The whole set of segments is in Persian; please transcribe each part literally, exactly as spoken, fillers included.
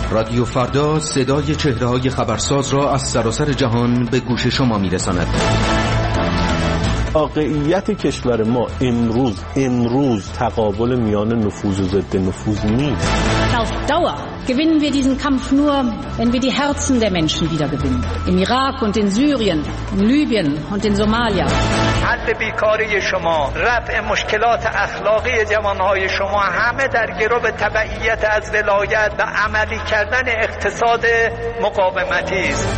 رادیو فردا صدای چهره‌های خبرساز را از سراسر جهان به گوش شما می‌رساند. واقعیت کشور ما امروز امروز تقابل میان نفوذ و ضد نفوذ نیست. Auf Dauer gewinnen wir diesen Kampf nur, wenn wir die Herzen der Menschen wiedergewinnen. Im Irak und in Syrien, in Libyen und in Somalia. حل بیکاری شما، رفع مشکلات اخلاقی جوانهای شما همه در گرو تبعیت از ولایت و عملی کردن اقتصاد مقاومتی است.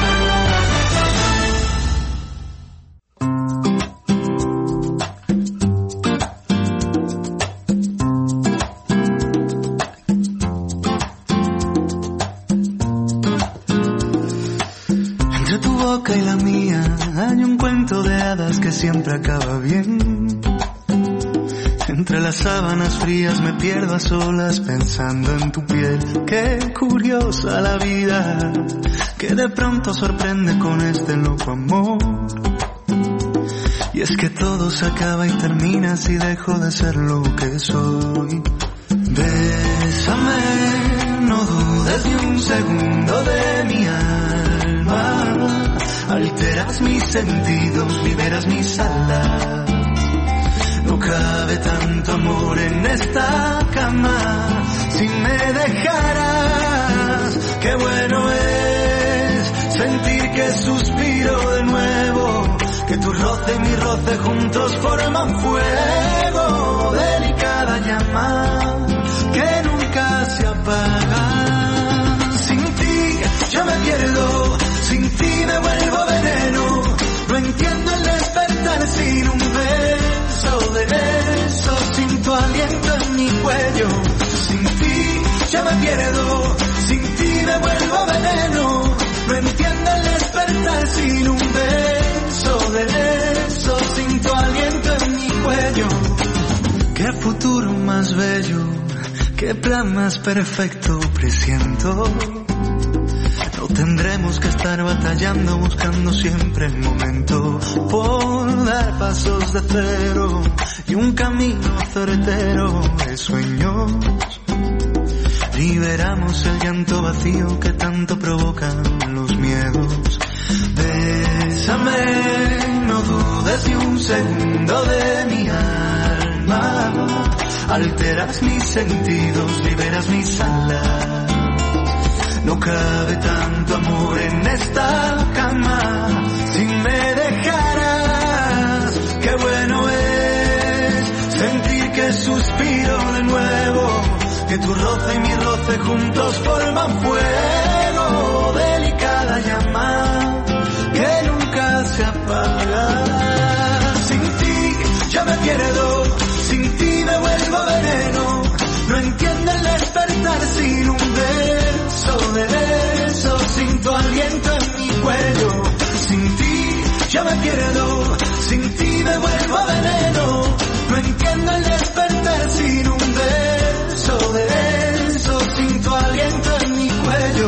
Y la mía hay un cuento de hadas que siempre acaba bien. Entre las sábanas frías me pierdo a solas pensando en tu piel. Qué curiosa la vida, que de pronto sorprende con este loco amor. Y es que todo se acaba y termina si dejo de ser lo que soy. Bésame, no dudes ni un segundo de mi alma. Alteras mis sentidos, liberas mis alas. No cabe tanto amor en esta cama. Si me dejaras, qué bueno es sentir que suspiro de nuevo, que tu roce y mi roce juntos forman fuego. Delicada llama que nunca se apaga. Sin ti yo me pierdo, sin ti me vuelvo veneno. No entiendo el despertar sin un beso de beso, sin tu aliento en mi cuello. Sin ti yo me pierdo, sin ti me vuelvo veneno. No entiendo el despertar sin un beso de beso, sin tu aliento en mi cuello. Qué futuro más bello, qué plan más perfecto presiento. No tendremos que estar batallando, buscando siempre el momento por dar pasos de cero y un camino certero de sueños. Liberamos el llanto vacío que tanto provocan los miedos. Bésame, no dudes ni un segundo de mi alma. Alteras mis sentidos, liberas mis alas. No cabe tanto amor en esta cama. Si me dejaras, qué bueno es sentir que suspiro de nuevo, que tu roce y mi roce juntos forman fuego. Delicada llama que nunca se apaga. Sin ti yo me pierdo, sin ti me vuelvo veneno. No entiendo el despertar sin un beso de beso, sin tu aliento en mi cuello. Sin ti yo me pierdo, sin ti me vuelvo veneno. No entiendo el despertar sin un beso de beso, sin tu aliento en mi cuello.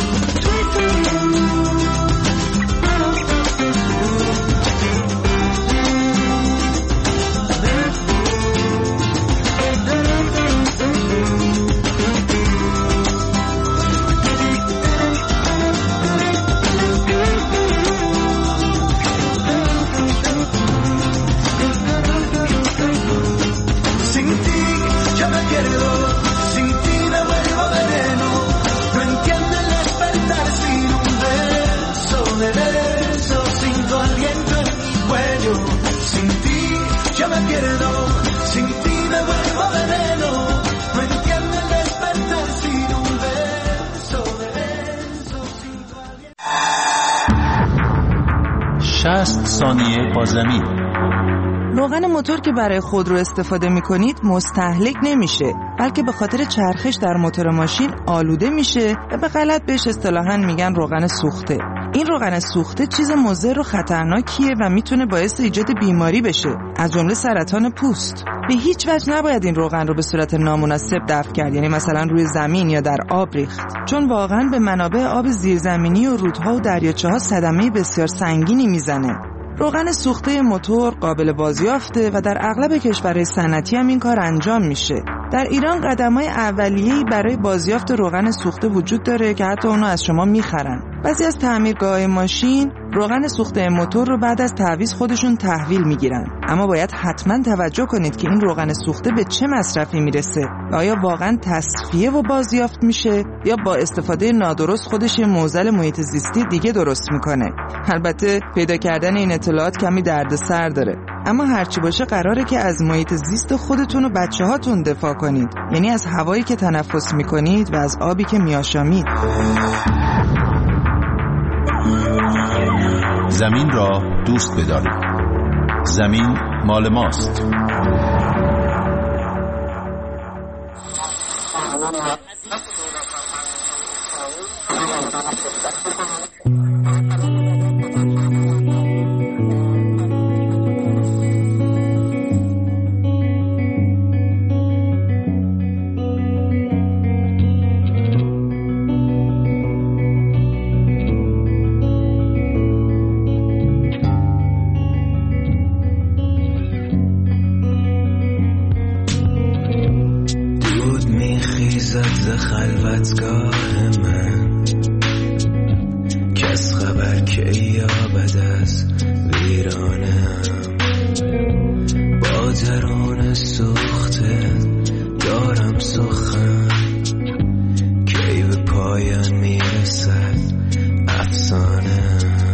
شصت ثانیه با زمین. روغن موتور که برای خودرو استفاده می‌کنید مستهلک نمیشه، بلکه به خاطر چرخش در موتور ماشین آلوده میشه و به غلط بهش اصطلاحاً میگن روغن سوخته. این روغن سوخته چیز مضر و خطرناکیه و میتونه باعث ایجاد بیماری بشه، از جمله سرطان پوست. به هیچ وجه نباید این روغن رو به صورت نامناسب دفع کرد، یعنی مثلا روی زمین یا در آب ریخت، چون واقعاً به منابع آب زیرزمینی و رودها و دریاچه‌ها صدمه بسیار سنگینی میزنه. روغن سوخته موتور قابل بازیافته و در اغلب کشورهای صنعتی هم این کار انجام میشه. در ایران قدم‌های اولیه‌ای برای بازیافت روغن سوخته وجود داره که حتی اونو از شما میخرن. بعضی از تعمیرگاه‌های ماشین روغن سوخته موتور رو بعد از تعویض خودشون تحویل میگیرن. اما باید حتما توجه کنید که این روغن سوخته به چه مصرفی میرسه و آیا واقعا تصفیه و بازیافت میشه یا با استفاده نادرست خودش یه معضل محیط زیستی دیگه درست میکنه. البته پیدا کردن این اطلاعات کمی دردسر داره، اما هرچی باشه قراره که از محیط زیست خودتون و بچه هاتون دفاع کنید، یعنی از هوایی که تنفس میکنید و از آبی که میآشامید. زمین را دوست بدارید. زمین مال ماست. خلوتگاه من کس خبر که یابد از ویرانم، با درون سوخته دارم سخن کی به پایان میرسد افسانه.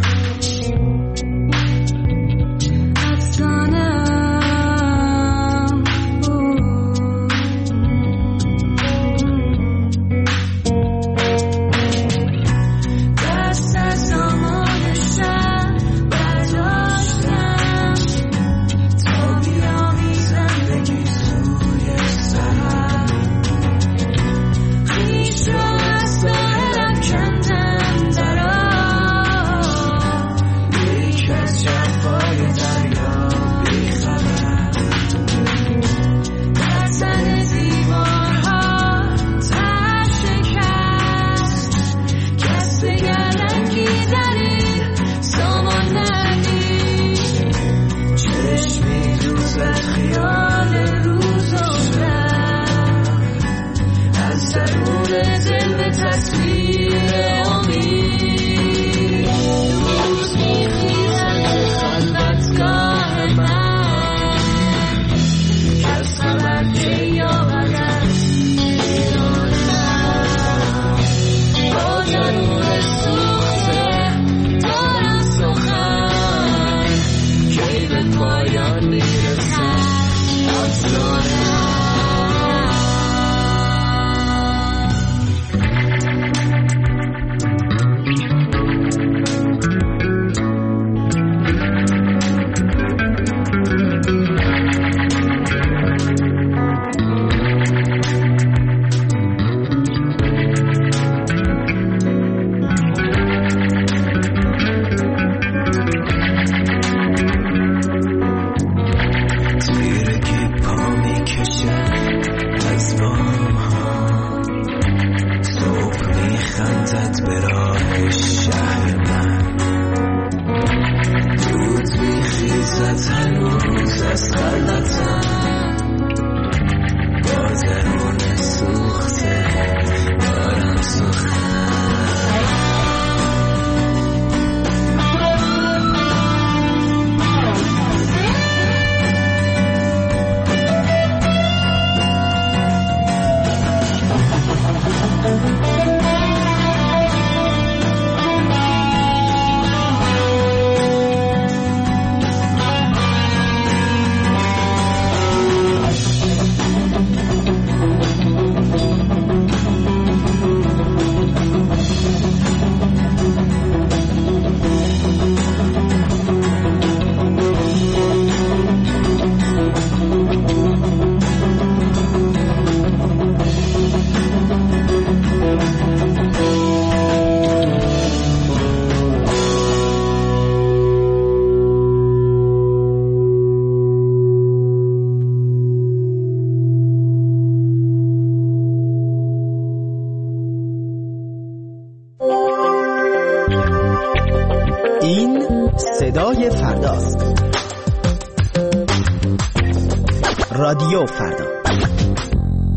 صدای فرداست. رادیو فردا.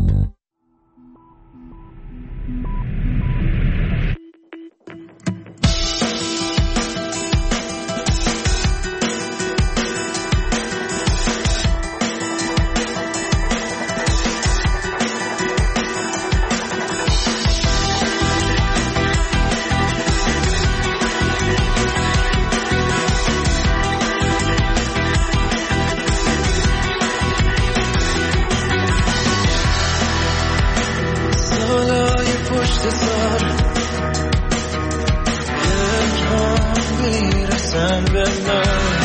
بزن به من